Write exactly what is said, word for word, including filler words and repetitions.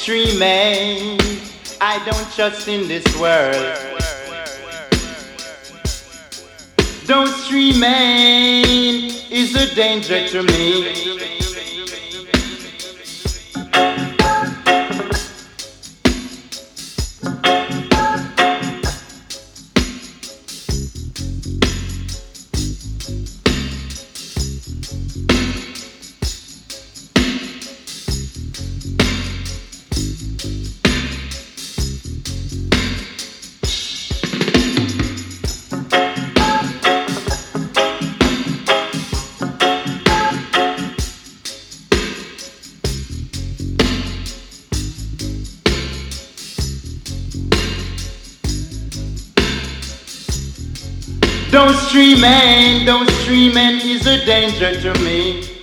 streaming. I don't trust in this world. Don't streaming is a danger to me. Don't streaming, don't streaming is a danger to me.